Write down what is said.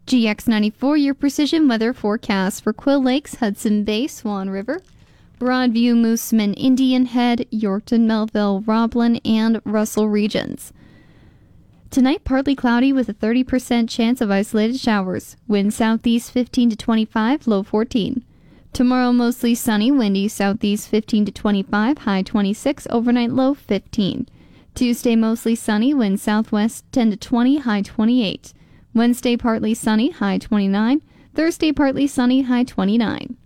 GX94, your precision weather forecast for Quill Lakes, Hudson Bay, Swan River, Broadview, Moosomin, Indian Head, Yorkton, Melville, Roblin, and Russell regions. Tonight, partly cloudy with a 30% chance of isolated showers. Wind southeast 15 to 25, low 14. Tomorrow, mostly sunny, windy southeast 15 to 25, high 26, overnight low 15. Tuesday, mostly sunny, wind southwest 10 to 20, high 28. Wednesday, partly sunny, high 29. Thursday, partly sunny, high 29.